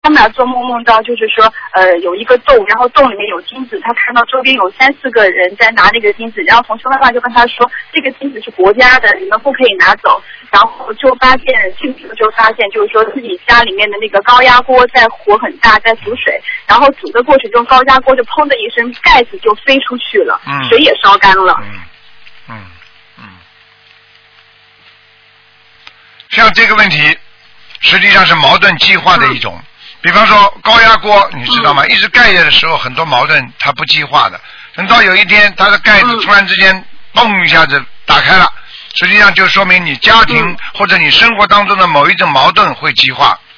他们俩做梦梦到就是说，有一个洞，然后洞里面有金子，他看到周边有3、4个人在拿那个金子，然后同修妈妈就跟他说，这个金子是国家的，你们不可以拿走。然后就发现，进去就发现，就是说自己家里面的那个高压锅在火很大，在煮水，然后煮的过程中，高压锅就砰的一声，盖子就飞出去了，水也烧干了。 像这个问题，实际上是矛盾激化的一种。比方说高压锅，你知道吗？一直盖着的时候，很多矛盾它不激化的。等到有一天，它的盖子突然之间嘣一下子打开了，实际上就说明你家庭或者你生活当中的某一种矛盾会激化。